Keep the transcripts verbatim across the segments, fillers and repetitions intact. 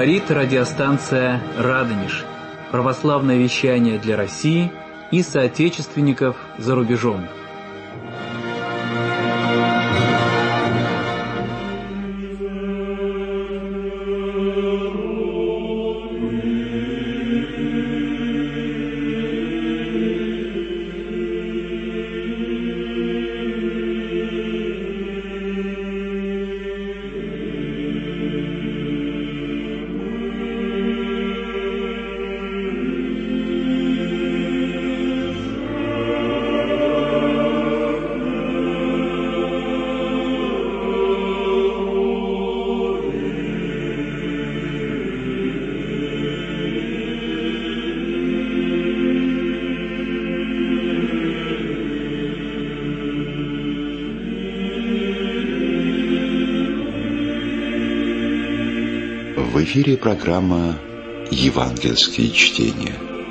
Говорит радиостанция «Радонеж». Православное вещание для России и соотечественников за рубежом. В эфире программа «Евангельские чтения».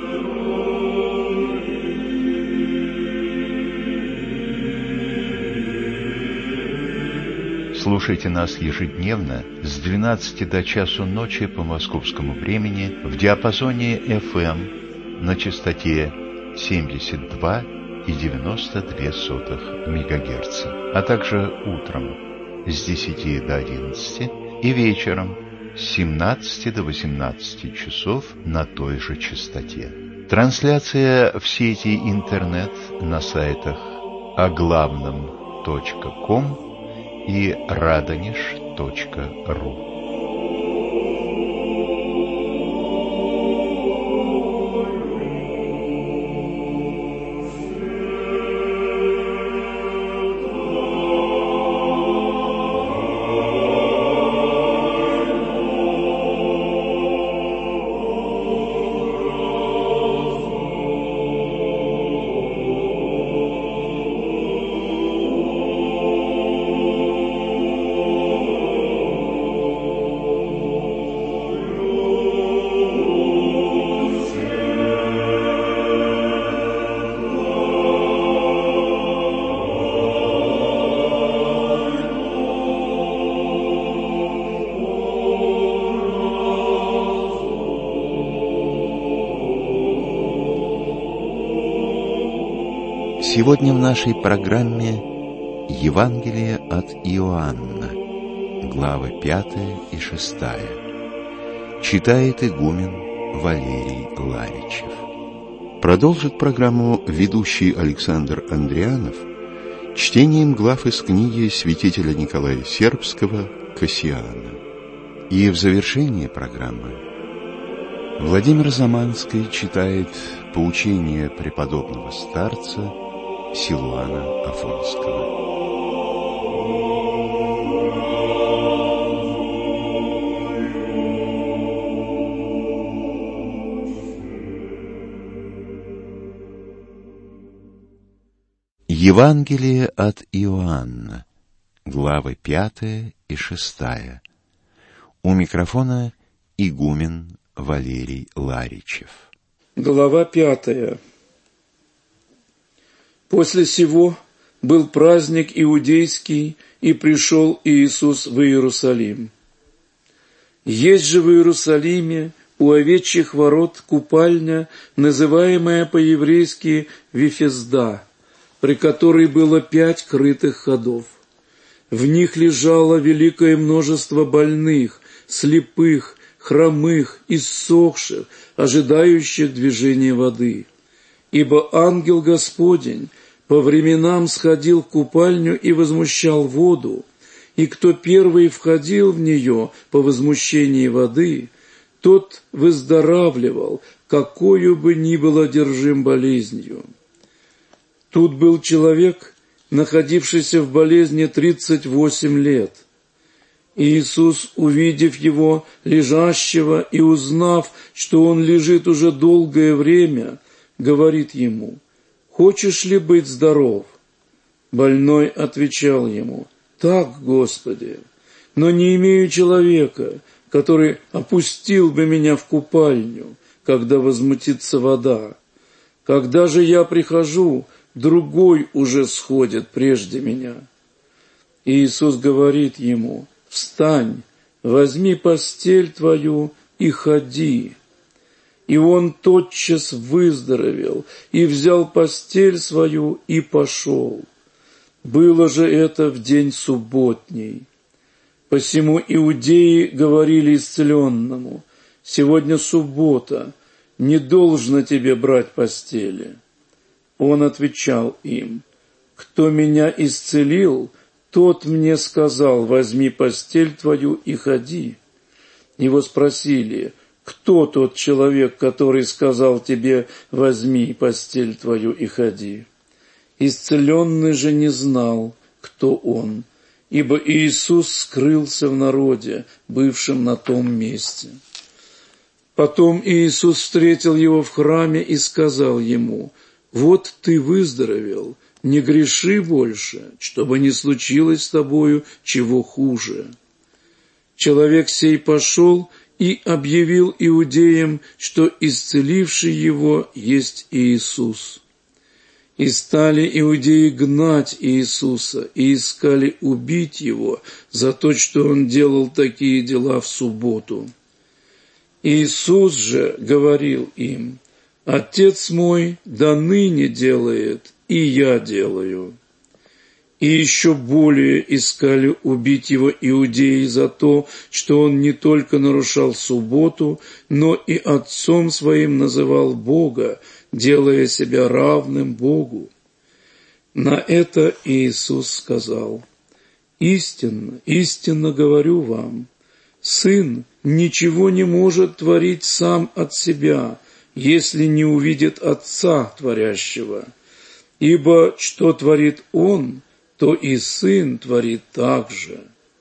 Слушайте нас ежедневно с двенадцати до часу ночи по московскому времени в диапазоне эф эм на частоте семьдесят два и девяносто две сотых мегагерца, а также утром с десяти до одиннадцати и вечером с семнадцати до восемнадцати часов на той же частоте. Трансляция в сети интернет на сайтах оглавном точка ком и радонеж точка ру. Сегодня в нашей программе Евангелие от Иоанна, главы пятая и шестая. Читает игумен Валерий Ларичев. Продолжит программу ведущий Александр Андрианов чтением глав из книги святителя Николая Сербского «Кассиана». И в завершении программы Владимир Заманский читает поучение преподобного старца Силуана Афонского. Евангелие от Иоанна, главы пятая и шестая. У микрофона игумен Валерий Ларичев. Глава пятая. После сего был праздник иудейский, и пришел Иисус в Иерусалим. Есть же в Иерусалиме у овечьих ворот купальня, называемая по-еврейски Вифезда, при которой было пять крытых ходов. В них лежало великое множество больных, слепых, хромых, иссохших, ожидающих движения воды. Ибо ангел Господень по временам сходил в купальню и возмущал воду, и кто первый входил в нее по возмущении воды, тот выздоравливал, какою бы ни был одержим болезнью. Тут был человек, находившийся в болезни тридцать восемь лет. Иисус, увидев его лежащего и узнав, что он лежит уже долгое время, говорит ему: «Хочешь ли быть здоров?» Больной отвечал ему: «Так, Господи, но не имею человека, который опустил бы меня в купальню, когда возмутится вода. Когда же я прихожу, другой уже сходит прежде меня». Иисус говорит ему: «Встань, возьми постель твою и ходи». И он тотчас выздоровел, и взял постель свою, и пошел. Было же это в день субботний. Посему иудеи говорили исцеленному: «Сегодня суббота, не должно тебе брать постели». Он отвечал им: «Кто меня исцелил, тот мне сказал: возьми постель твою и ходи». Его спросили: «Кто тот человек, который сказал тебе: возьми постель твою и ходи?» Исцеленный же не знал, кто он, ибо Иисус скрылся в народе, бывшем на том месте. Потом Иисус встретил его в храме и сказал ему: «Вот ты выздоровел, не греши больше, чтобы не случилось с тобою чего хуже». Человек сей пошел и объявил иудеям, что исцеливший его есть Иисус. И стали иудеи гнать Иисуса и искали убить его за то, что он делал такие дела в субботу. Иисус же говорил им: «Отец мой до ныне делает, и я делаю». И еще более искали убить его иудеи за то, что он не только нарушал субботу, но и отцом своим называл Бога, делая себя равным Богу. На это Иисус сказал: «Истинно, истинно говорю вам, Сын ничего не может творить сам от себя, если не увидит Отца творящего. Ибо что творит Он, то и Сын творит так же.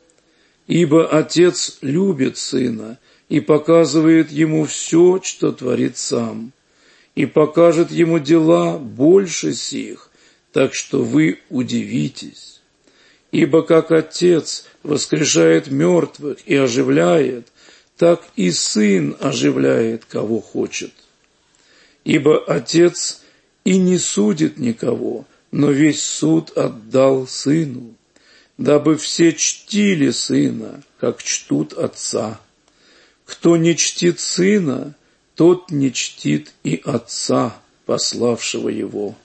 Ибо Отец любит Сына и показывает Ему все, что творит Сам, и покажет Ему дела больше сих, так что вы удивитесь. Ибо как Отец воскрешает мертвых и оживляет, так и Сын оживляет, кого хочет. Ибо Отец и не судит никого, но весь суд отдал Сыну, дабы все чтили Сына, как чтут Отца. Кто не чтит Сына, тот не чтит и Отца, пославшего Его.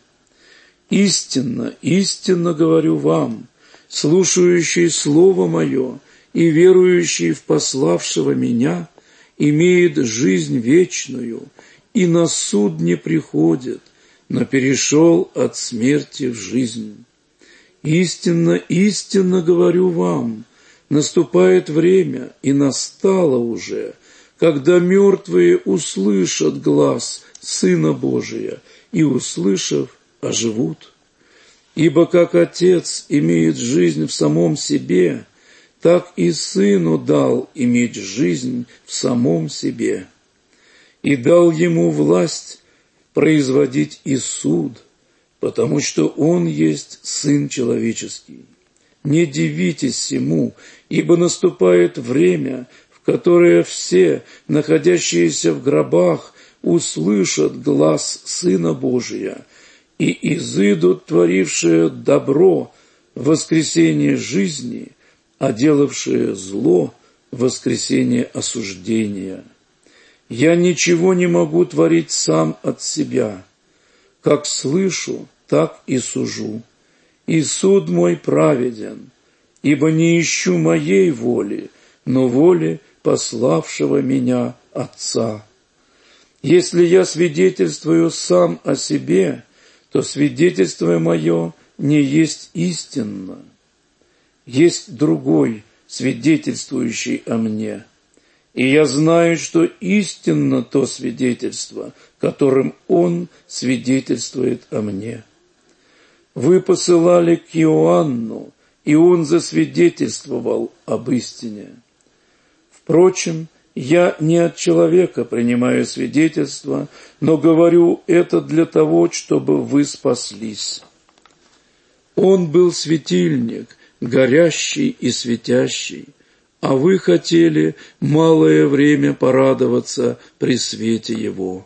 Истинно, истинно говорю вам, слушающий Слово Мое и верующий в пославшего Меня имеет жизнь вечную, и на суд не приходит, но перешел от смерти в жизнь. Истинно, истинно говорю вам, наступает время, и настало уже, когда мертвые услышат глас Сына Божия, и, услышав, оживут. Ибо как Отец имеет жизнь в самом себе, так и Сыну дал иметь жизнь в самом себе, и дал Ему власть производить и суд, потому что Он есть Сын Человеческий. Не дивитесь сему, ибо наступает время, в которое все, находящиеся в гробах, услышат глас Сына Божия, и изыдут творившие добро в воскресение жизни, а делавшие зло в воскресение осуждения. Я ничего не могу творить сам от себя. Как слышу, так и сужу. И суд мой праведен, ибо не ищу моей воли, но воли пославшего меня Отца. Если я свидетельствую сам о себе, то свидетельство мое не есть истинно. Есть другой, свидетельствующий о мне. И я знаю, что истинно то свидетельство, которым Он свидетельствует о мне. Вы посылали к Иоанну, и он засвидетельствовал об истине. Впрочем, я не от человека принимаю свидетельство, но говорю это для того, чтобы вы спаслись. Он был светильник, горящий и светящий, а вы хотели малое время порадоваться при свете его.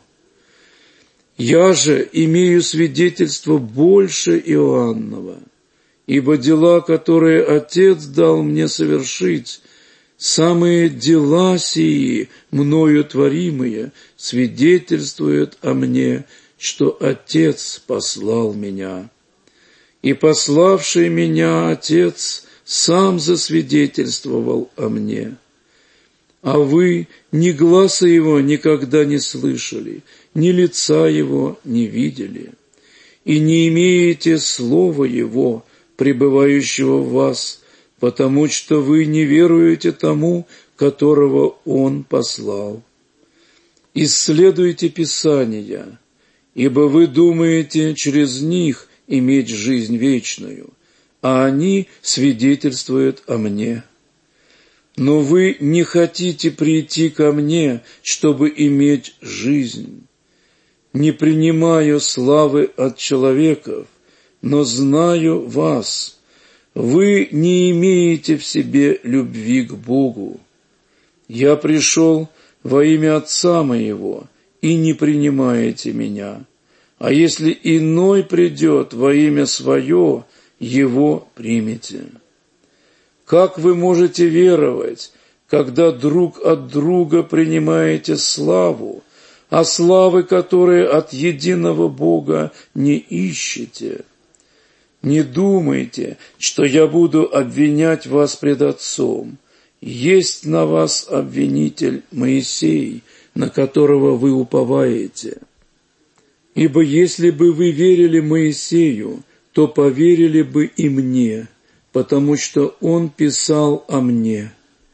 Я же имею свидетельство больше Иоаннова, ибо дела, которые Отец дал мне совершить, самые дела сии, мною творимые, свидетельствуют о мне, что Отец послал меня. И пославший меня Отец сам засвидетельствовал о мне. А вы ни гласа Его никогда не слышали, ни лица Его не видели, и не имеете Слова Его, пребывающего в вас, потому что вы не веруете тому, которого Он послал. Исследуйте Писания, ибо вы думаете через них иметь жизнь вечную, а они свидетельствуют о мне. Но вы не хотите прийти ко мне, чтобы иметь жизнь. Не принимаю славы от человеков, но знаю вас. Вы не имеете в себе любви к Богу. Я пришел во имя Отца моего, и не принимаете меня. А если иной придет во имя свое, его примете. Как вы можете веровать, когда друг от друга принимаете славу, а славы, которые от единого Бога, не ищете? Не думайте, что я буду обвинять вас пред Отцом. Есть на вас обвинитель Моисей, на которого вы уповаете. Ибо если бы вы верили Моисею, то поверили бы и мне, потому что он писал о мне.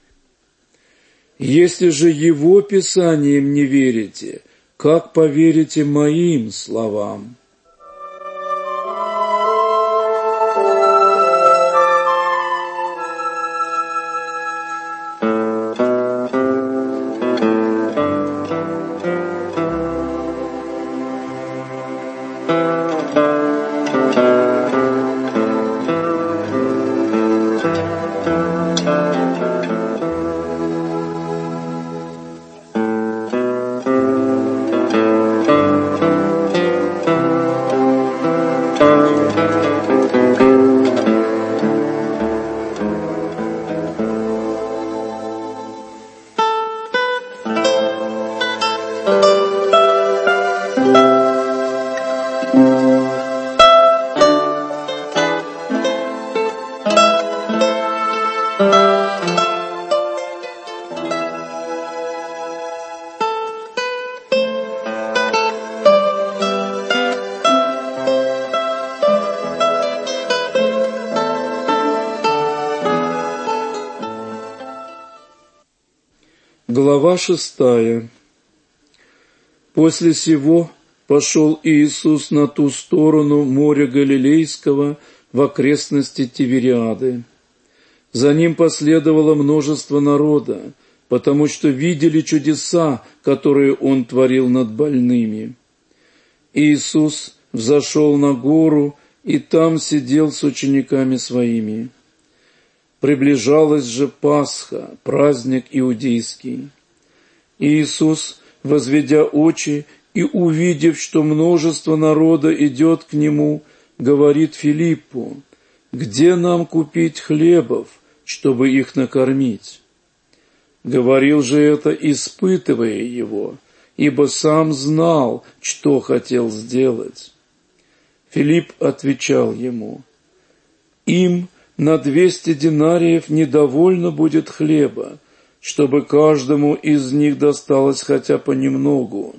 Если же его писанием не верите, как поверите моим словам? Глава шестая. После сего пошел Иисус на ту сторону моря Галилейского в окрестности Тивериады. За ним последовало множество народа, потому что видели чудеса, которые он творил над больными. Иисус взошел на гору и там сидел с учениками своими. Приближалась же Пасха, праздник иудейский. Иисус, возведя очи и увидев, что множество народа идет к Нему, говорит Филиппу: «Где нам купить хлебов, чтобы их накормить?» Говорил же это, испытывая Его, ибо сам знал, что хотел сделать. Филипп отвечал Ему: «Им на двести динариев недовольно будет хлеба, чтобы каждому из них досталось хотя понемногу».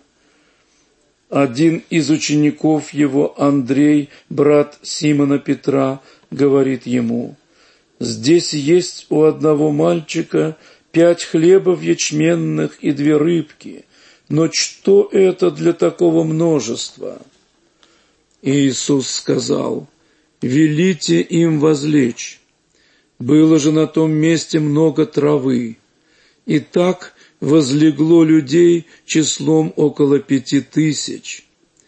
Один из учеников его, Андрей, брат Симона Петра, говорит ему: «Здесь есть у одного мальчика пять хлебов ячменных и две рыбки, но что это для такого множества?» Иисус сказал: «Велите им возлечь». Было же на том месте много травы. И так возлегло людей числом около пяти тысяч.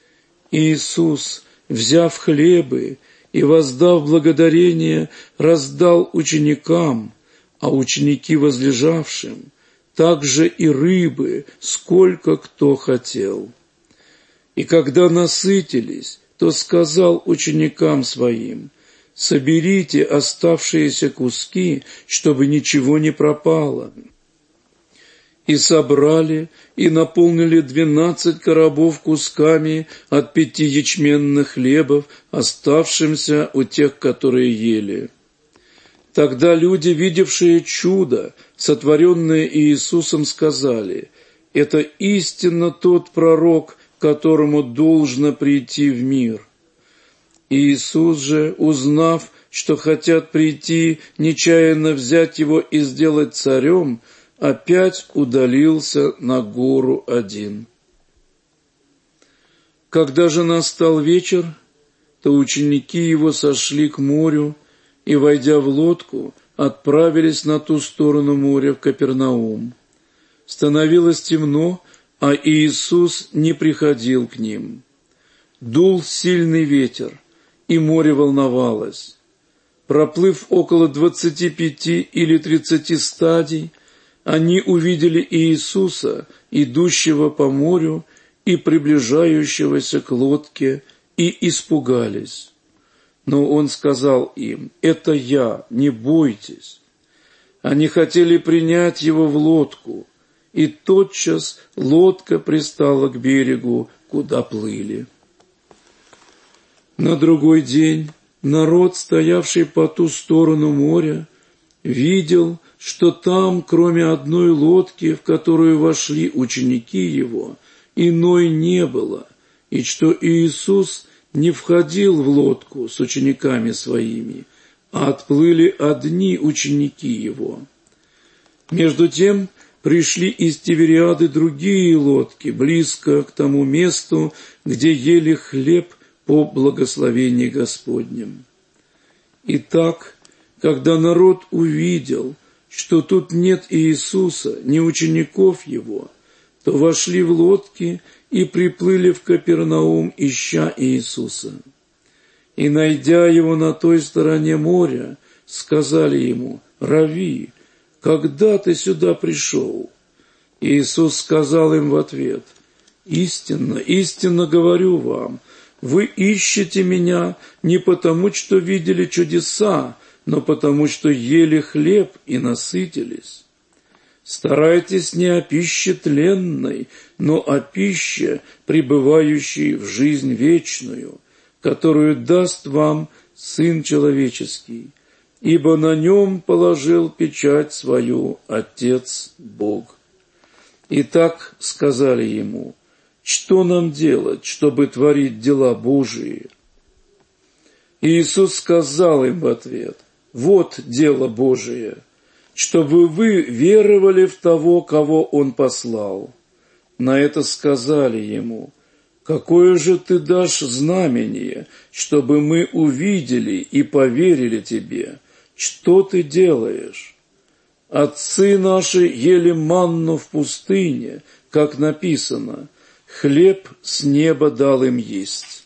Иисус, взяв хлебы и воздав благодарение, раздал ученикам, а ученики возлежавшим, также и рыбы, сколько кто хотел. И когда насытились, то сказал ученикам своим: соберите оставшиеся куски, чтобы ничего не пропало». И собрали, и наполнили двенадцать коробов кусками от пяти ячменных хлебов, оставшимся у тех, которые ели. Тогда люди, видевшие чудо, сотворенное Иисусом, сказали: «Это истинно тот пророк, которому должно прийти в мир». Иисус же, узнав, что хотят прийти, нечаянно взять его и сделать царем, опять удалился на гору один. Когда же настал вечер, то ученики его сошли к морю и, войдя в лодку, отправились на ту сторону моря в Капернаум. Становилось темно, а Иисус не приходил к ним. Дул сильный ветер, и море волновалось. Проплыв около двадцати пяти или тридцати стадий, они увидели Иисуса, идущего по морю и приближающегося к лодке, и испугались. Но Он сказал им: «Это Я, не бойтесь». Они хотели принять Его в лодку, и тотчас лодка пристала к берегу, куда плыли. На другой день народ, стоявший по ту сторону моря, видел, что там, кроме одной лодки, в которую вошли ученики Его, иной не было, и что Иисус не входил в лодку с учениками Своими, а отплыли одни ученики Его. Между тем пришли из Тивериады другие лодки, близко к тому месту, где ели хлеб по благословении Господнем. Итак, когда народ увидел, что тут нет Иисуса, ни учеников Его, то вошли в лодки и приплыли в Капернаум, ища Иисуса. И, найдя Его на той стороне моря, сказали Ему: «Рави, когда ты сюда пришел?» Иисус сказал им в ответ: «Истинно, истинно говорю вам, вы ищете Меня не потому, что видели чудеса, но потому, что ели хлеб и насытились. Старайтесь не о пище тленной, но о пище, пребывающей в жизнь вечную, которую даст вам Сын Человеческий, ибо на Нем положил печать свою Отец Бог». Итак, сказали Ему: «Что нам делать, чтобы творить дела Божии?» Иисус сказал им в ответ: «Вот дело Божие, чтобы вы веровали в того, кого Он послал». На это сказали Ему: «Какое же Ты дашь знамение, чтобы мы увидели и поверили Тебе? Что Ты делаешь? Отцы наши ели манну в пустыне, как написано: хлеб с неба дал им есть».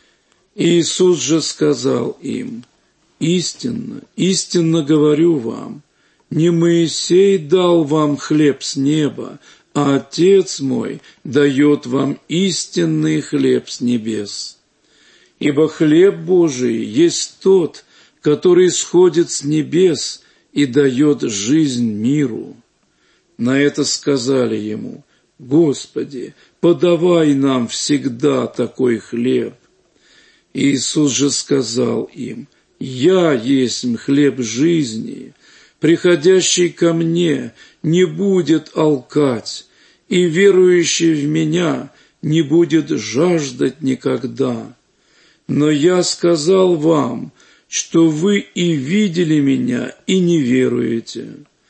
Иисус же сказал им: «Истинно, истинно говорю вам, не Моисей дал вам хлеб с неба, а Отец мой дает вам истинный хлеб с небес. Ибо хлеб Божий есть тот, который сходит с небес и дает жизнь миру». На это сказали Ему: «Господи, подавай нам всегда такой хлеб». Иисус же сказал им: «Я есть хлеб жизни, приходящий ко Мне не будет алкать, и верующий в Меня не будет жаждать никогда. Но Я сказал вам, что вы и видели Меня, и не веруете.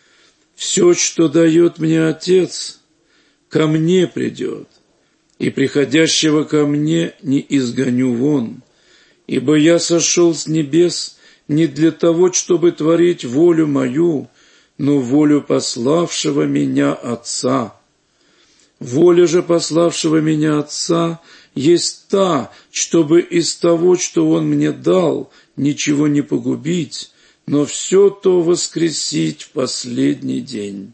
Все, что дает Мне Отец, ко Мне придет, и приходящего ко Мне не изгоню вон. Ибо Я сошел с небес не для того, чтобы творить волю Мою, но волю пославшего Меня Отца. Воля же пославшего Меня Отца есть та, чтобы из того, что Он Мне дал, ничего не погубить, но все то воскресить в последний день.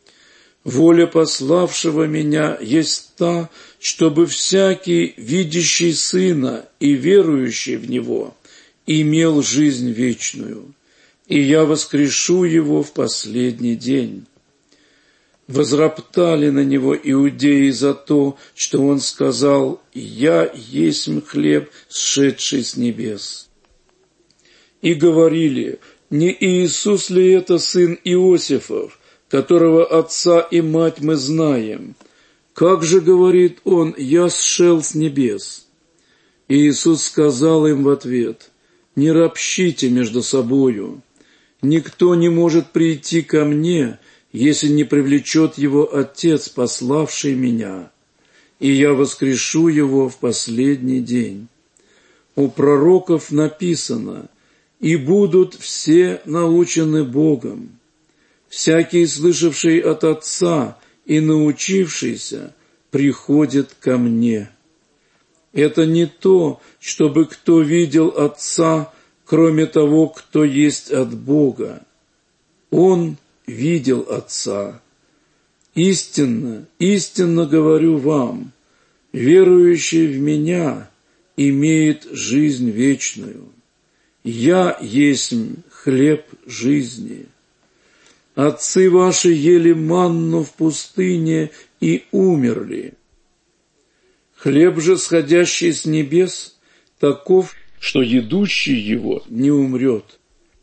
Воля пославшего Меня есть та, чтобы всякий, видящий Сына и верующий в Него, имел жизнь вечную, и я воскрешу его в последний день». Возроптали на него иудеи за то, что он сказал: «Я есть хлеб, сшедший с небес». И говорили: «Не Иисус ли это сын Иосифов, которого отца и мать мы знаем? Как же, говорит он, я сшел с небес?» И Иисус сказал им в ответ: «Не ропщите между собою. Никто не может прийти ко мне, если не привлечет его Отец, пославший меня, и я воскрешу его в последний день. У пророков написано: и будут все научены Богом. Всякий, слышавший от Отца и научившийся, приходит ко мне. Это не то, чтобы кто видел Отца, кроме того, кто есть от Бога. Он видел Отца. Истинно, истинно говорю вам, верующий в Меня имеет жизнь вечную. Я есть хлеб жизни. Отцы ваши ели манну в пустыне и умерли. Хлеб же, сходящий с небес, таков, что едущий его не умрет.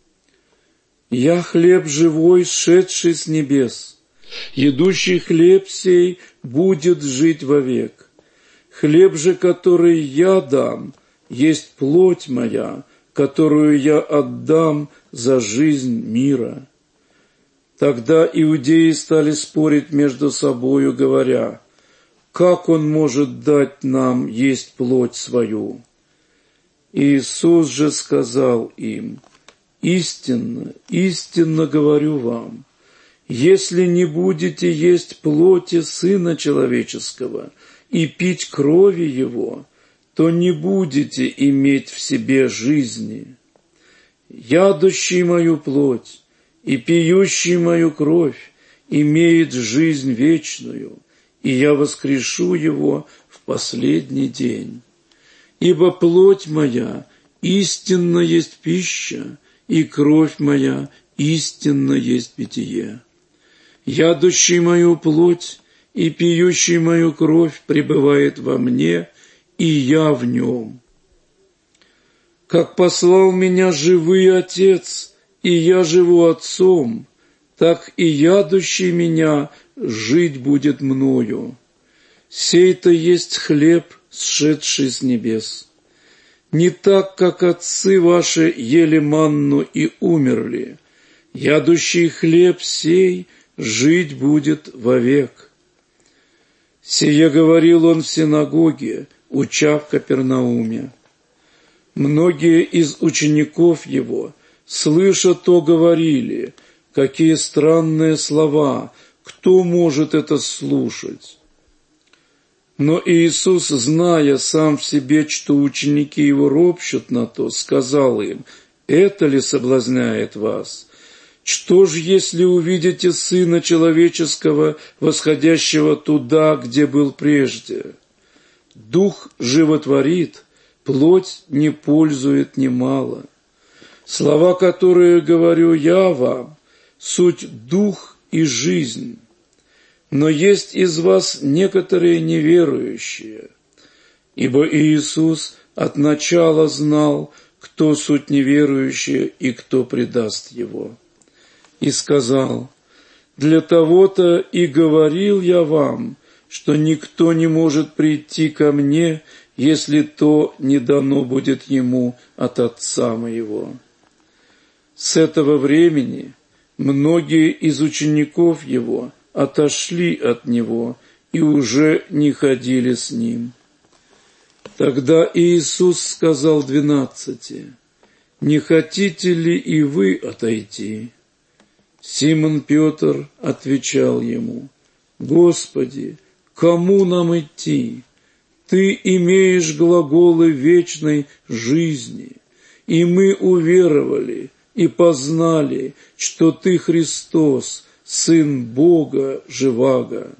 Я хлеб живой, сшедший с небес. Едущий хлеб сей будет жить вовек. Хлеб же, который я дам, есть плоть моя, которую я отдам за жизнь мира». Тогда иудеи стали спорить между собою, говоря: «Как он может дать нам есть плоть свою?» Иисус же сказал им: «Истинно, истинно говорю вам, если не будете есть плоти Сына Человеческого и пить крови Его, то не будете иметь в себе жизни. Ядущий мою плоть и пьющий мою кровь имеет жизнь вечную, и я воскрешу его в последний день. Ибо плоть моя истинно есть пища, и кровь моя истинно есть питье. Ядущий мою плоть и пьющий мою кровь пребывает во мне, и я в нем. Как послал меня живый Отец, и я живу Отцом, так и ядущий меня жить будет мною. Сей-то есть хлеб, сшедший с небес. Не так, как отцы ваши ели манну и умерли. Ядущий хлеб сей жить будет вовек». Сие говорил он в синагоге, уча в Капернауме. Многие из учеников его, слыша то, говорили: «Какие странные слова! Кто может это слушать?» Но Иисус, зная сам в себе, что ученики его ропщут на то, сказал им: «Это ли соблазняет вас? Что ж, если увидите Сына Человеческого, восходящего туда, где был прежде? Дух животворит, плоть не пользует немало. Слова, которые говорю я вам, суть дух и жизнь. Но есть из вас некоторые неверующие, ибо Иисус от начала знал, кто суть неверующие и кто предаст его. И сказал: «Для того-то и говорил я вам, что никто не может прийти ко мне, если то не дано будет ему от Отца моего». С этого времени многие из учеников его отошли от него и уже не ходили с ним. Тогда Иисус сказал двенадцати: «Не хотите ли и вы отойти?» Симон Петр отвечал ему: «Господи, кому нам идти? Ты имеешь глаголы вечной жизни, и мы уверовали и познали, что Ты Христос, Сын Бога живаго».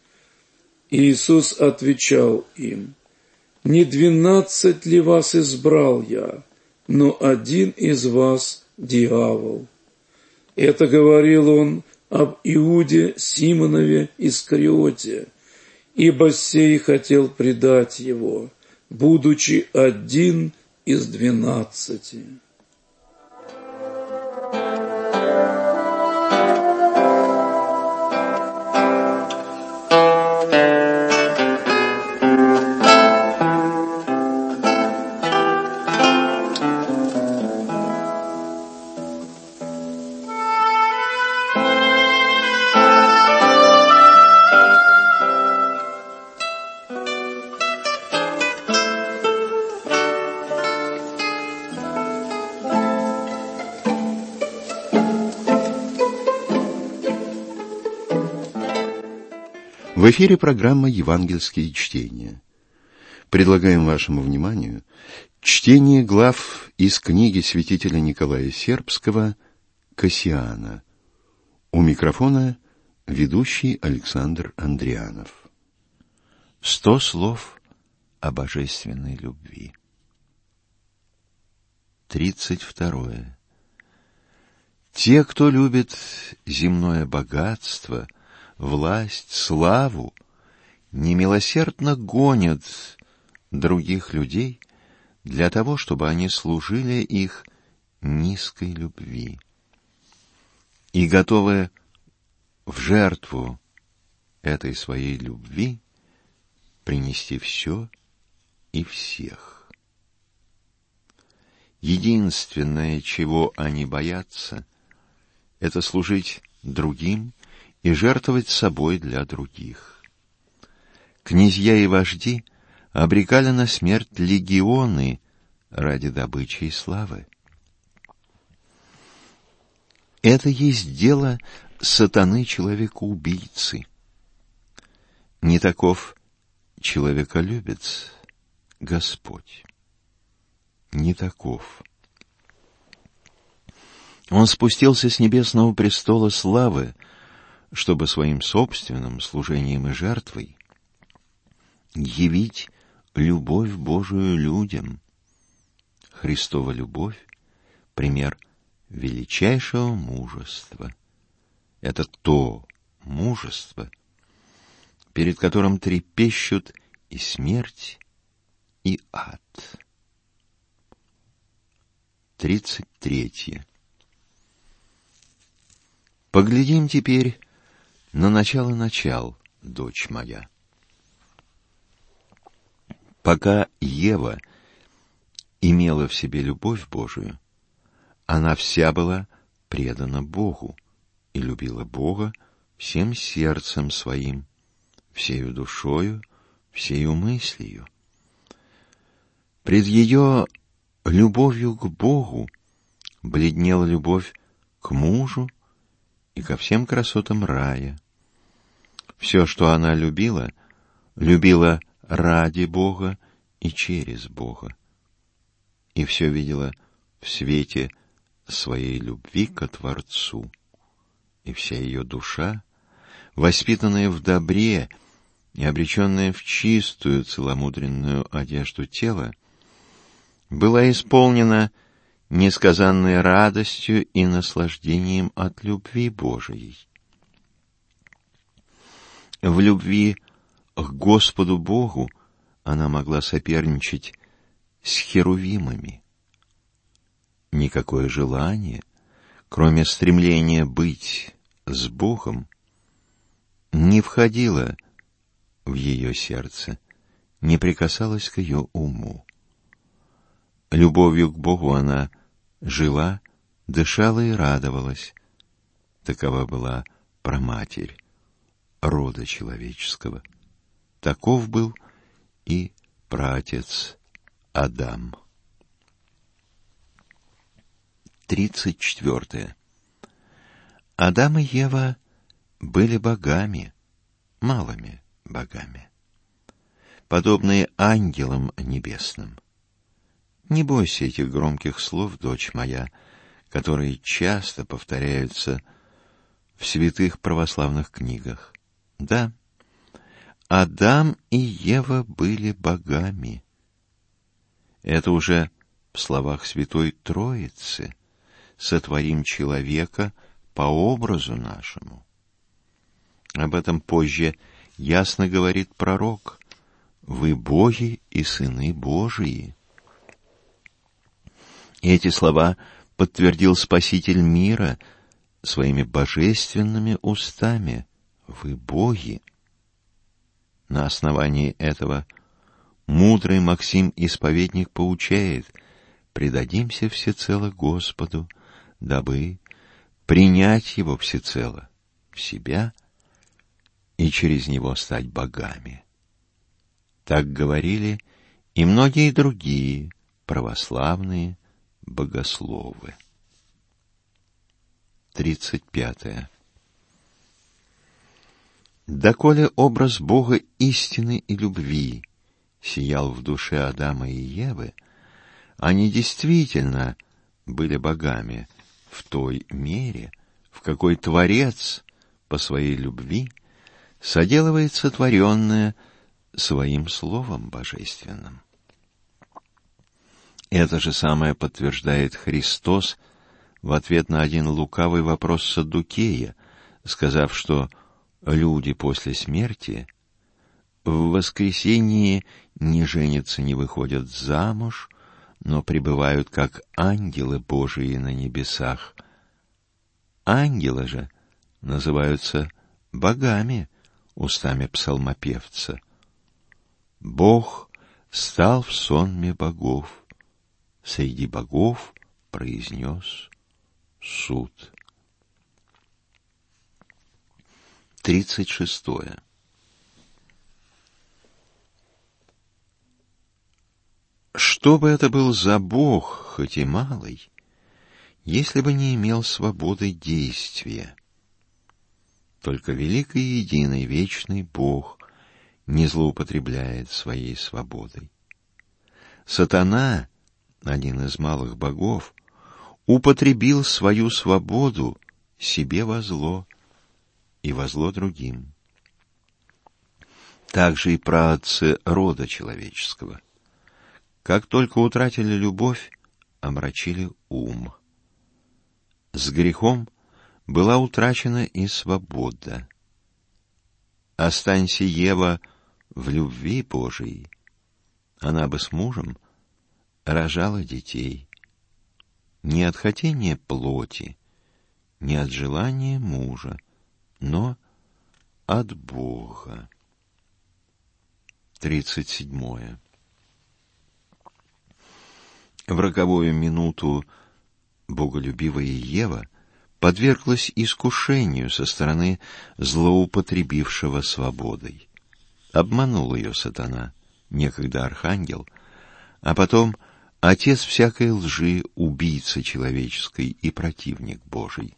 Иисус отвечал им: «Не двенадцать ли вас избрал я? но один из вас дьявол». Это говорил он об Иуде Симонове Искариоте, ибо сей хотел предать его, будучи один из двенадцати. В эфире программа «Евангельские чтения». Предлагаем вашему вниманию чтение глав из книги святителя Николая Сербского «Кассиана». У микрофона ведущий Александр Андрианов. Сто слов о божественной любви. Тридцать второе. Те, кто любит земное богатство, власть, славу, немилосердно гонят других людей для того, чтобы они служили их низкой любви и готовы в жертву этой своей любви принести все и всех. Единственное, чего они боятся, это служить другим и жертвовать собой для других. Князья и вожди обрекали на смерть легионы ради добычи и славы. Это есть дело сатаны человека-убийцы. Не таков человеколюбец Господь. Не таков. Он спустился с небесного престола славы, чтобы своим собственным служением и жертвой явить любовь Божию людям. Христова любовь — пример величайшего мужества. Это то мужество, перед которым трепещут и смерть, и ад. Тридцать третье. Поглядим теперь на начало начал, дочь моя. Пока Ева имела в себе любовь Божию, она вся была предана Богу и любила Бога всем сердцем своим, всею душою, всею мыслью. Пред ее любовью к Богу бледнела любовь к мужу и ко всем красотам рая. Все, что она любила, любила ради Бога и через Бога. И все видела в свете своей любви ко Творцу. И вся ее душа, воспитанная в добре и обреченная в чистую целомудренную одежду тела, была исполнена несказанной радостью и наслаждением от любви Божией. В любви к Господу Богу она могла соперничать с херувимами. Никакое желание, кроме стремления быть с Богом, не входило в ее сердце, не прикасалось к ее уму. Любовью к Богу она жила, дышала и радовалась. Такова была праматерь рода человеческого. Таков был и праотец Адам. Тридцать четвертое. Адам и Ева были богами, малыми богами, подобные ангелам небесным. Не бойся этих громких слов, дочь моя, которые часто повторяются в святых православных книгах. Да, Адам и Ева были богами. Это уже в в словах Святой Троицы: «Сотворим человека по образу нашему». Об этом позже ясно говорит пророк: «Вы боги и сыны Божии». Эти слова подтвердил Спаситель мира своими божественными устами: «Вы боги». На основании этого мудрый Максим Исповедник поучает: «Предадимся всецело Господу, дабы принять Его всецело в себя и через Него стать богами». Так говорили и многие другие православные богословы. Тридцать пятое. Доколе образ Бога истины и любви сиял в душе Адама и Евы, они действительно были богами в той мере, в какой Творец по своей любви соделывает сотворенное своим Словом Божественным. Это же самое подтверждает Христос в ответ на один лукавый вопрос Саддукея, сказав, что люди после смерти в воскресении не женятся, не выходят замуж, но пребывают как ангелы Божии на небесах. Ангелы же называются богами устами псалмопевца. «Бог стал в сонме богов, среди богов произнес суд». Тридцать шестое. Что бы это был за Бог, хоть и малый, если бы не имел свободы действия? Только великий и единый вечный Бог не злоупотребляет своей свободой. Сатана, один из малых богов, употребил свою свободу себе во зло и во зло другим. Так же и праотцы рода человеческого. Как только утратили любовь, омрачили ум. С грехом была утрачена и свобода. Останься Ева в любви Божией, она бы с мужем рожала детей. Не от хотения плоти, не от желания мужа, но от Бога. Тридцать седьмое. В роковую минуту боголюбивая Ева подверглась искушению со стороны злоупотребившего свободой. Обманул ее сатана, некогда архангел, а потом отец всякой лжи, убийца человеческой и противник Божий.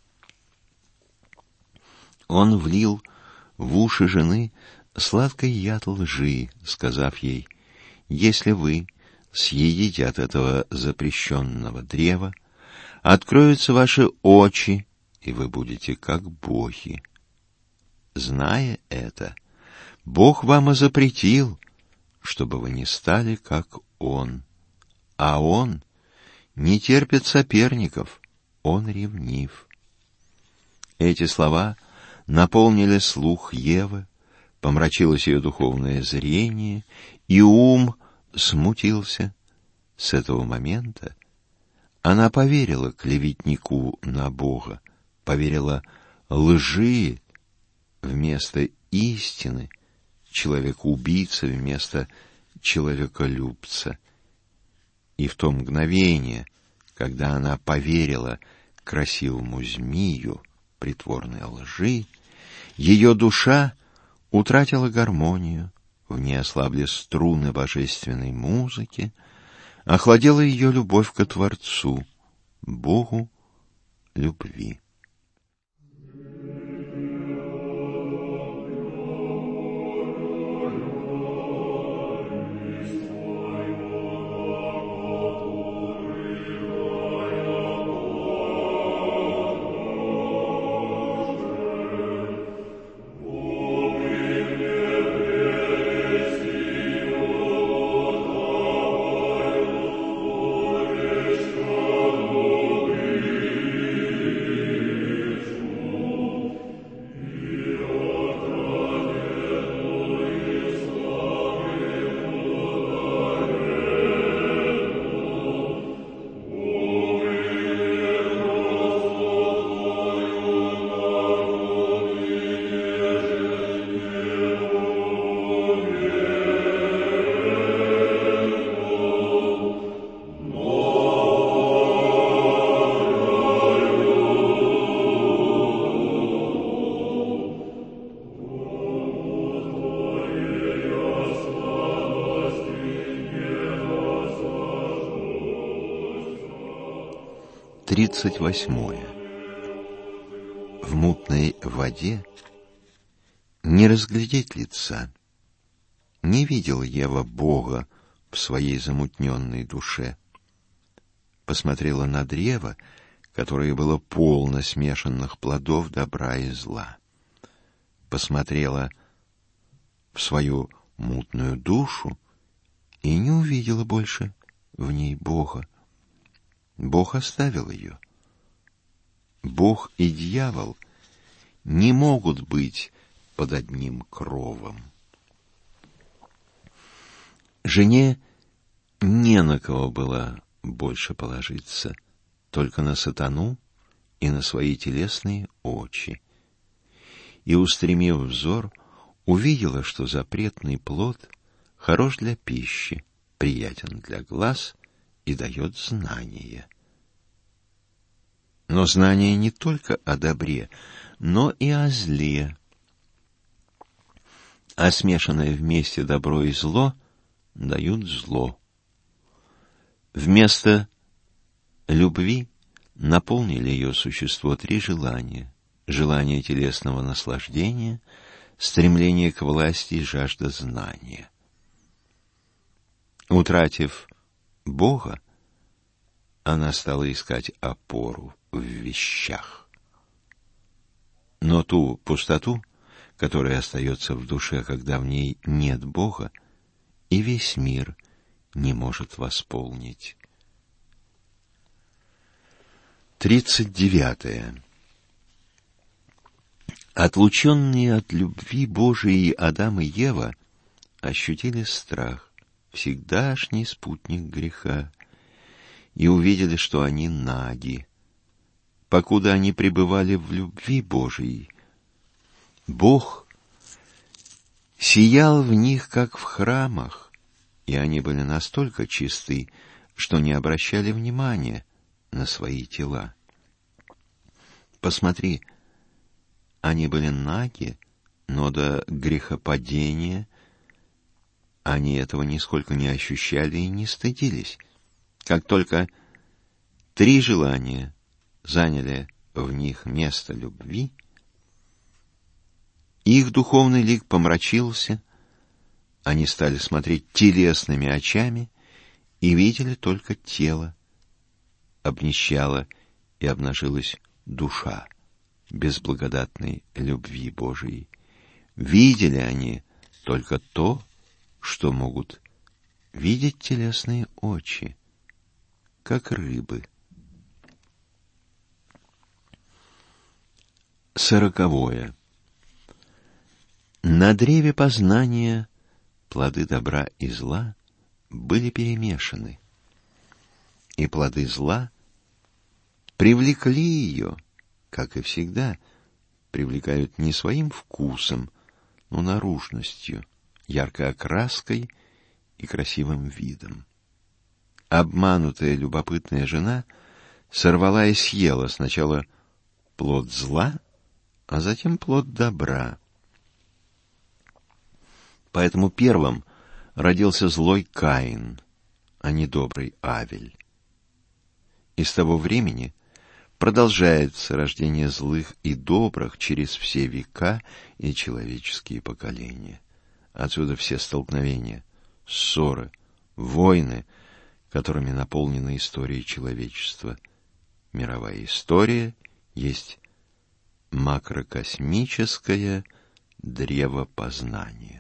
Он влил в уши жены сладкий яд лжи, сказав ей: «Если вы съедите от этого запрещенного древа, откроются ваши очи, и вы будете как боги». Зная это, Бог вам и запретил, чтобы вы не стали как Он. А Он не терпит соперников, Он ревнив. Эти слова наполнили слух Евы, помрачилось ее духовное зрение, и ум смутился. С этого момента она поверила клеветнику на Бога, поверила лжи вместо истины, человека-убийцы вместо человеколюбца. И в то мгновение, когда она поверила красивому змею притворной лжи, ее душа утратила гармонию, в ней ослабли струны божественной музыки, охладела ее любовь ко Творцу, Богу любви. Lord. Тридцать восьмое. В мутной воде не разглядеть лица. Не видела Ева Бога в своей замутненной душе. Посмотрела на древо, которое было полно смешанных плодов добра и зла. Посмотрела в свою мутную душу и не увидела больше в ней Бога. Бог оставил ее. Бог и дьявол не могут быть под одним кровом. Жене не на кого было больше положиться, только на сатану и на свои телесные очи. И, устремив взор, увидела, что запретный плод хорош для пищи, приятен для глаз и дает знания. Но знание не только о добре, но и о зле. А смешанное вместе добро и зло дают зло. Вместо любви наполнили ее существо три желания: желание телесного наслаждения, стремление к власти и жажда знания. Утратив Бога, она стала искать опору в вещах. Но ту пустоту, которая остается в душе, когда в ней нет Бога, и весь мир не может восполнить. Тридцать девятое. Отлученные от любви Божией Адам и Ева ощутили страх, всегдашний спутник греха, и увидели, что они наги. Покуда они пребывали в любви Божией, Бог сиял в них, как в храмах, и они были настолько чисты, что не обращали внимания на свои тела. Посмотри, они были наги, но до грехопадения они этого нисколько не ощущали и не стыдились. Как только три желания заняли в них место любви, их духовный лик помрачился, они стали смотреть телесными очами и видели только тело. Обнищала и обнажилась душа без благодатной любви Божией. Видели они только то, что могут видеть телесные очи, как рыбы. Сороковое. На древе познания плоды добра и зла были перемешаны, и плоды зла привлекли ее, как и всегда, привлекают не своим вкусом, но наружностью, яркой окраской и красивым видом. Обманутая любопытная жена сорвала и съела сначала плод зла, а затем плод добра. Поэтому первым родился злой Каин, а не добрый Авель. И с того времени продолжается рождение злых и добрых через все века и человеческие поколения. Отсюда все столкновения, ссоры, войны, которыми наполнена история человечества. Мировая история есть макрокосмическое древо познания.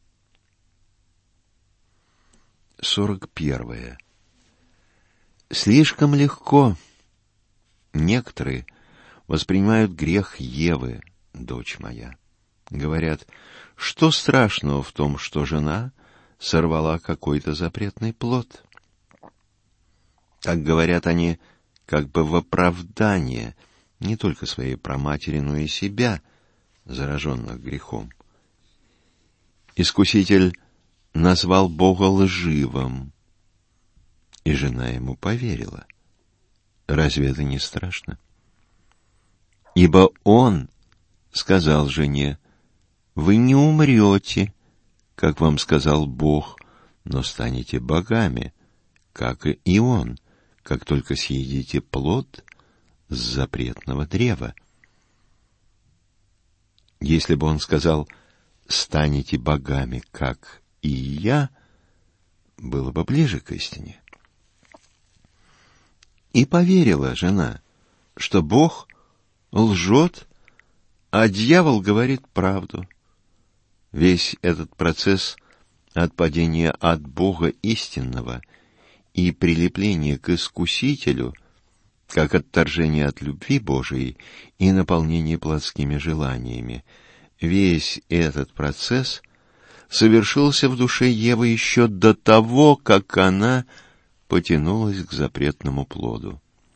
Сорок первое. Слишком легко некоторые воспринимают грех Евы, дочь моя. Говорят, что страшного в том, что жена сорвала какой-то запретный плод? Так говорят они как бы в оправдание не только своей праматери, но и себя, зараженных грехом. Искуситель назвал Бога лживым, и жена ему поверила. Разве это не страшно? Ибо он сказал жене: «Вы не умрете, как вам сказал Бог, но станете богами, как и он. Как только съедите плод, с запретного древа. Если бы он сказал «станете богами, как и я», было бы ближе к истине. И поверила жена, что Бог лжет, а дьявол говорит правду. Весь этот процесс от падения от Бога истинного и прилепления к Искусителю, как отторжение от любви Божией и наполнение плотскими желаниями, весь этот процесс совершился в душе Евы еще до того, как она потянулась к запретному плоду.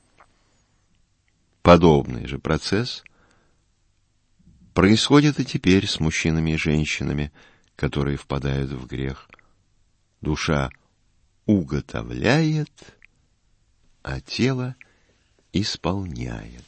Подобный же процесс происходит и теперь с мужчинами и женщинами, которые впадают в грех. Душа уготовляет, а тело исполняет.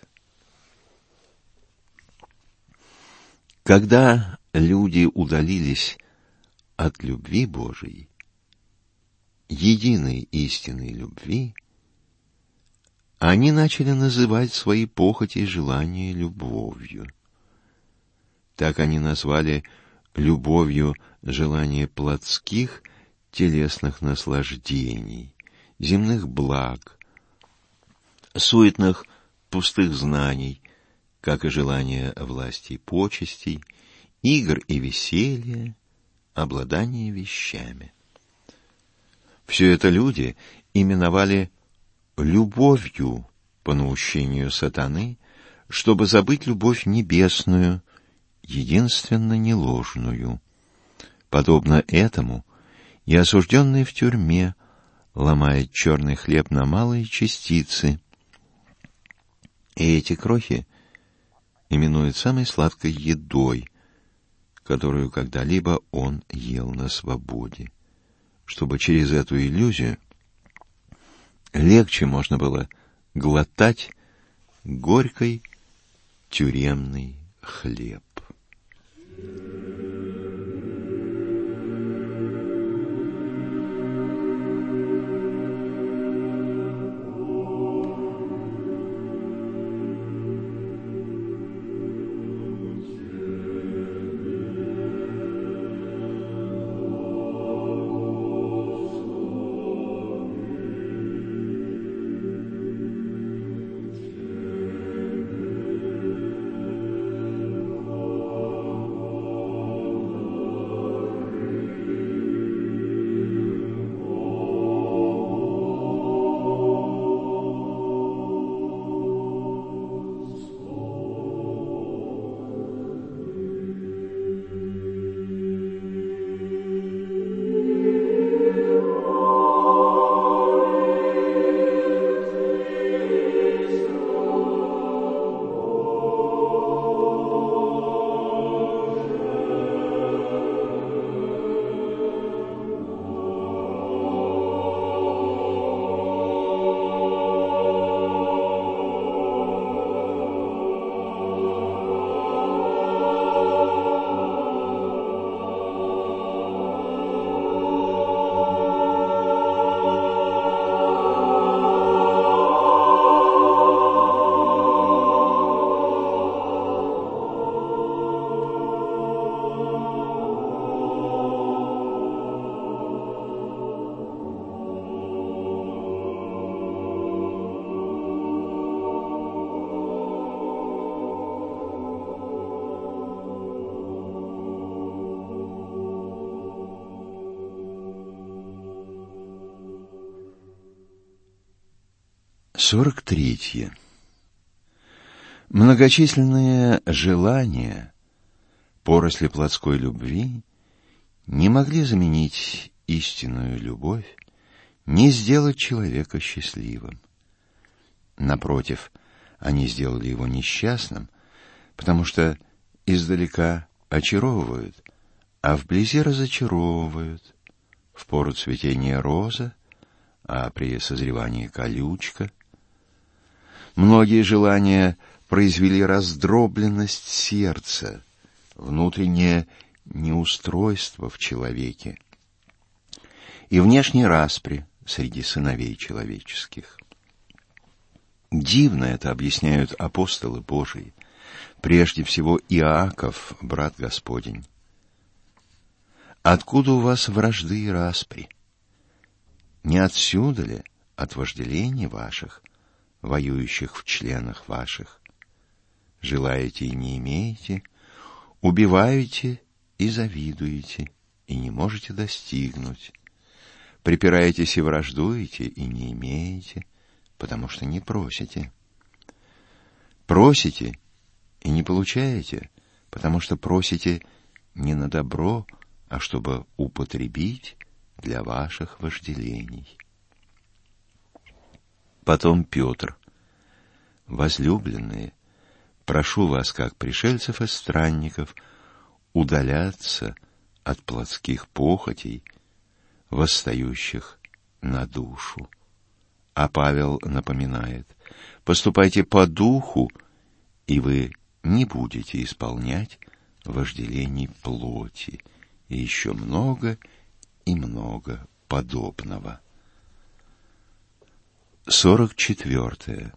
Когда люди удалились от любви Божией, единой истинной любви, они начали называть свои похоти и желания любовью. Так они назвали любовью желание плотских телесных наслаждений, земных благ, суетных пустых знаний, как и желание власти и почестей, игр и веселья, обладания вещами. Все это люди именовали любовью по наущению сатаны, чтобы забыть любовь небесную, единственно неложную. Подобно этому и осужденный в тюрьме ломает черный хлеб на малые частицы, и эти крохи именуют самой сладкой едой, которую когда-либо он ел на свободе, чтобы через эту иллюзию легче можно было глотать горький тюремный хлеб. сорок третье. Многочисленные желания, поросли плотской любви, не могли заменить истинную любовь, не сделать человека счастливым. Напротив, они сделали его несчастным, потому что издалека очаровывают, а вблизи разочаровывают. В пору цветения роза, а при созревании колючка. Многие желания произвели раздробленность сердца, внутреннее неустройство в человеке и внешние распри среди сыновей человеческих. Дивно это объясняют апостолы Божии, прежде всего Иаков, брат Господень. Откуда у вас вражды и распри? Не отсюда ли от вожделений ваших, воюющих в членах ваших? Желаете и не имеете, убиваете и завидуете, и не можете достигнуть. Припираетесь и враждуете, и не имеете, потому что не просите. Просите и не получаете, потому что просите не на добро, а чтобы употребить для ваших вожделений. Потом Петр: возлюбленные, прошу вас, как пришельцев и странников, удаляться от плотских похотей, восстающих на душу. А Павел напоминает: поступайте по духу, и вы не будете исполнять вожделений плоти, и еще много и много подобного. Сорок четвертое.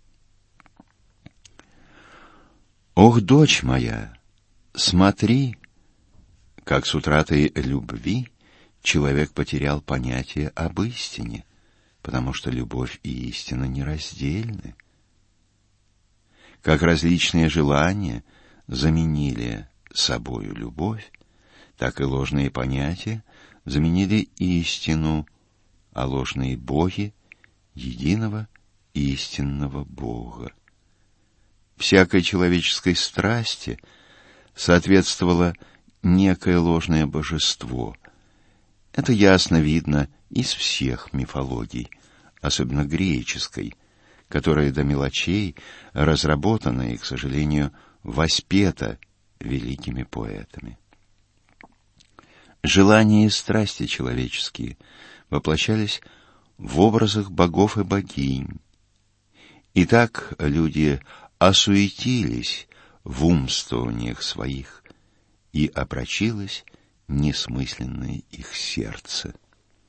Ох, дочь моя, смотри, как с утратой любви человек потерял понятие об истине, потому что любовь и истина нераздельны. Как различные желания заменили собою любовь, так и ложные понятия заменили истину, а ложные боги — единого истинного Бога. Всякой человеческой страсти соответствовало некое ложное божество. Это ясно видно из всех мифологий, особенно греческой, которая до мелочей разработана и, к сожалению, воспета великими поэтами. Желания и страсти человеческие воплощались в образах богов и богинь. И так люди осуетились в умствованиях своих, и опрочилось несмысленное их сердце.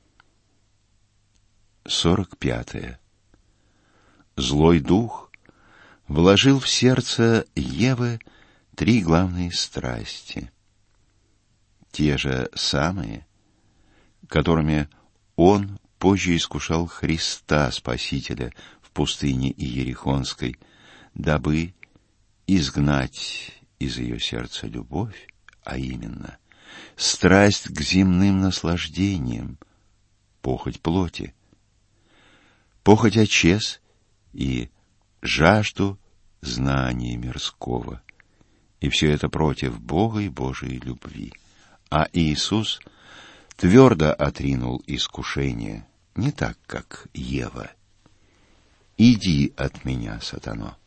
Сорок пятое. Злой дух вложил в сердце Евы три главные страсти, те же самые, которыми он позже искушал Христа Спасителя в пустыне Иерихонской, дабы изгнать из ее сердца любовь, а именно страсть к земным наслаждениям, похоть плоти, похоть очес и жажду знания мирского. И все это против Бога и Божией любви. А Иисус твердо отринул искушение, не так, как Ева. «Иди от меня, сатано».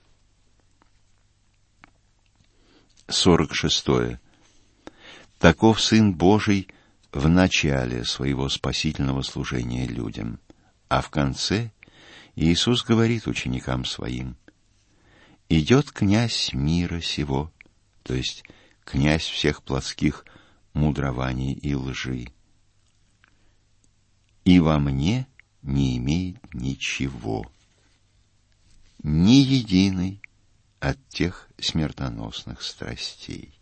Сорок шестое. Таков Сын Божий в начале своего спасительного служения людям, а в конце Иисус говорит ученикам своим: «Идет князь мира сего», то есть князь всех плотских мудрований и лжи, «и во мне не имеет ничего, ни единой от тех смертоносных страстей».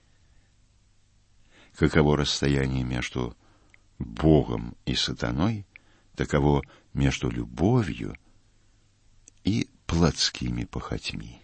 Каково расстояние между Богом и сатаной, таково между любовью и плотскими похотьми.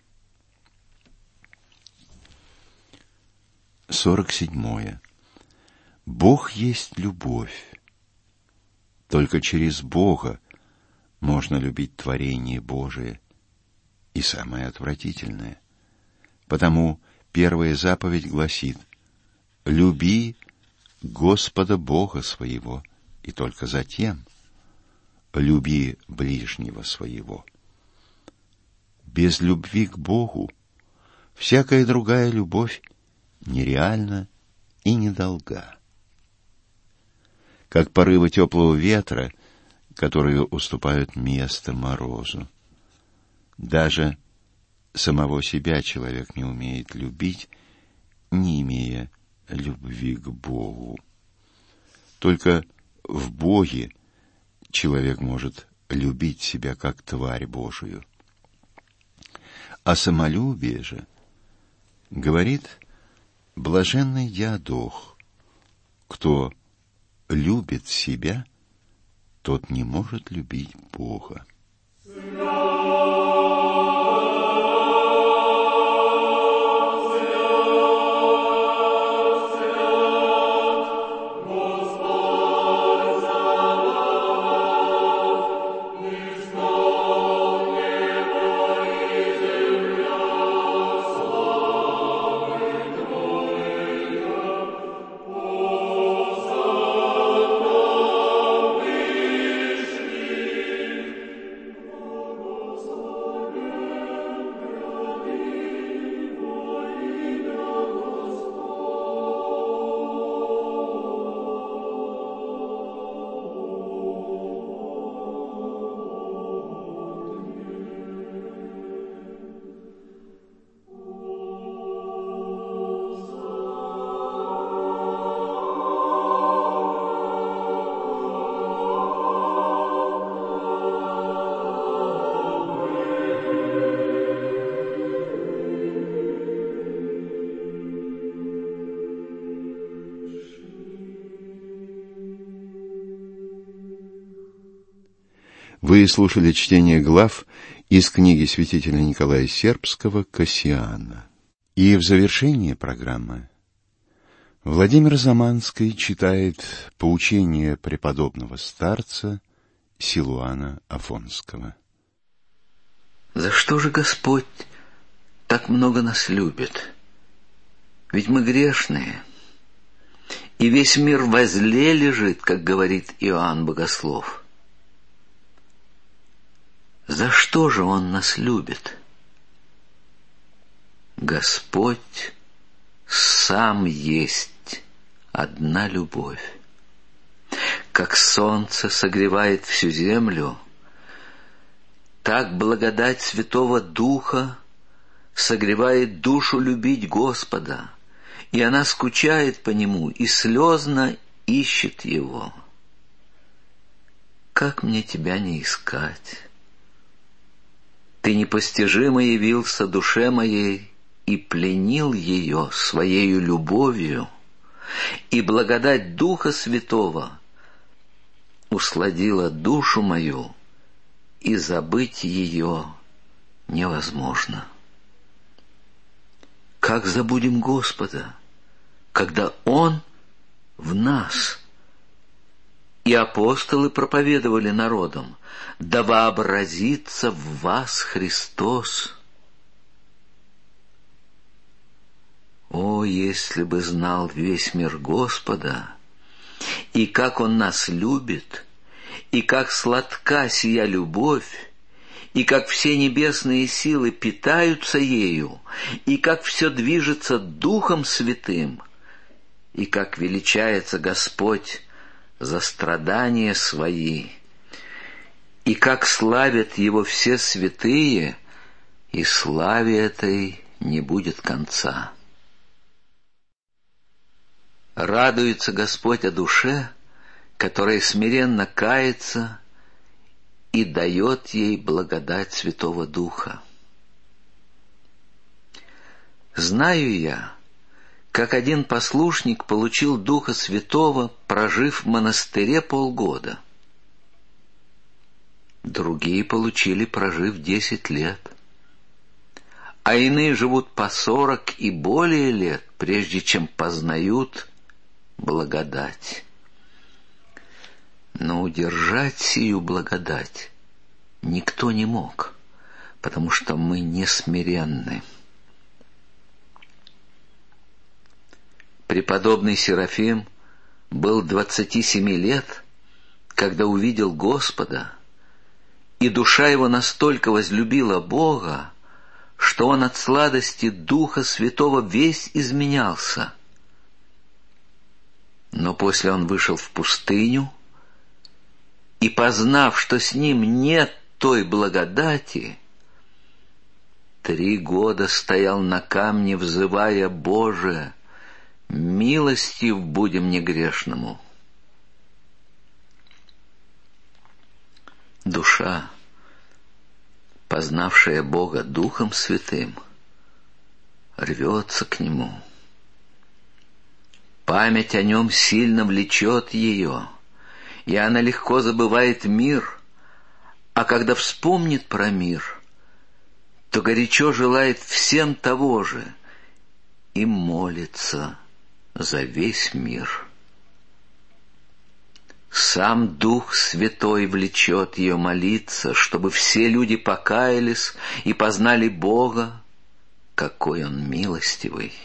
Сорок седьмое. Бог есть любовь. Только через Бога можно любить творение Божие, и самое отвратительное. Потому первая заповедь гласит: «Люби Господа Бога своего», и только затем «люби ближнего своего». Без любви к Богу всякая другая любовь нереальна и недолга. Как порывы теплого ветра, которые уступают место морозу. Даже самого себя человек не умеет любить, не имея любви к Богу. Только в Боге человек может любить себя как тварь Божию. О самолюбии же говорит блаженный Диадох: кто любит себя, тот не может любить Бога. Вы слушали чтение глав из книги святителя Николая Сербского «Кассиана». И в завершении программы Владимир Заманский читает поучение преподобного старца Силуана Афонского. За что же Господь так много нас любит? Ведь мы грешные, и весь мир во зле лежит, как говорит Иоанн Богослов. За что же Он нас любит? Господь сам есть одна любовь. Как солнце согревает всю землю, так благодать Святого Духа согревает душу любить Господа, и она скучает по Нему и слезно ищет Его. Как мне Тебя не искать? Ты непостижимо явился душе моей и пленил ее своею любовью, и благодать Духа Святого усладила душу мою, и забыть ее невозможно. Как забудем Господа, когда Он в нас? И апостолы проповедовали народам: да вообразится в вас Христос. О, если бы знал весь мир Господа, и как Он нас любит, и как сладка сия любовь, и как все небесные силы питаются ею, и как все движется Духом Святым, и как величается Господь за страдания свои, и как славят Его все святые, и славе этой не будет конца. Радуется Господь о душе, которая смиренно кается, и дает ей благодать Святого Духа. Знаю я, как один послушник получил Духа Святого, прожив в монастыре полгода. Другие получили, прожив десять лет. А иные живут по сорок и более лет, прежде чем познают благодать. Но удержать сию благодать никто не мог, потому что мы не смиренны. Преподобный Серафим был двадцати семи лет, когда увидел Господа, и душа его настолько возлюбила Бога, что он от сладости Духа Святого весь изменялся. Но после он вышел в пустыню, и, познав, что с ним нет той благодати, три года стоял на камне, взывая: «Боже, милостив будем негрешному». Душа, познавшая Бога Духом Святым, рвется к Нему. Память о Нем сильно влечет ее, и она легко забывает мир, а когда вспомнит про мир, то горячо желает всем того же и молится за весь мир. Сам Дух Святой влечет ее молиться, чтобы все люди покаялись и познали Бога, какой Он милостивый.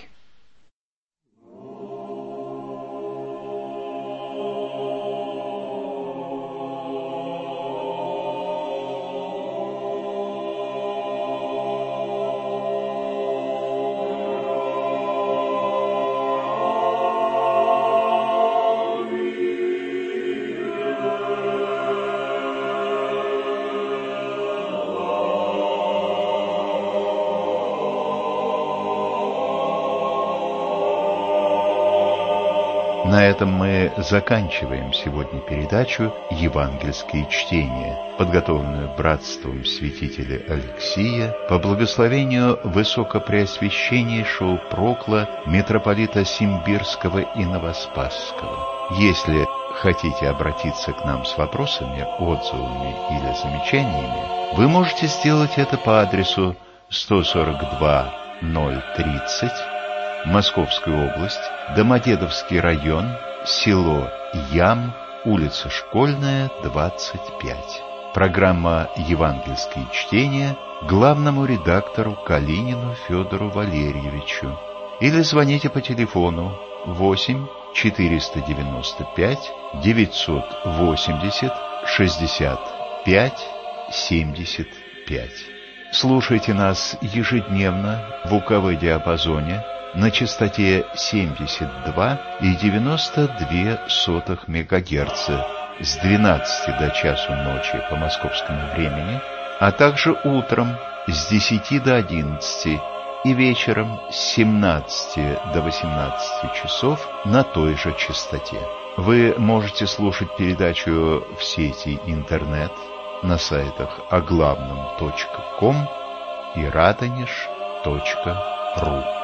На этом мы заканчиваем сегодня передачу «Евангельские чтения», подготовленную братством святителя Алексия по благословению высокопреосвященнейшего прокла митрополита Симбирского и Новоспасского. Если хотите обратиться к нам с вопросами, отзывами или замечаниями, вы можете сделать это по адресу сто сорок два ноль тридцать, Московская область, Домодедовский район, село Ям, улица Школьная, двадцать пять. Программа «Евангельские чтения» главному редактору Калинину Федору Валерьевичу. Или звоните по телефону восемь четыреста девяносто пять девятьсот восемьдесят шестьдесят пять семьдесят пять. Слушайте нас ежедневно в УКВ диапазоне на частоте семьдесят два и девяносто две сотых мегагерца с двенадцати до часу ночи по московскому времени, а также утром с десяти до одиннадцати и вечером с семнадцати до восемнадцати часов на той же частоте. Вы можете слушать передачу в сети интернет на сайтах оглавном точка ком и радонеж точка ру.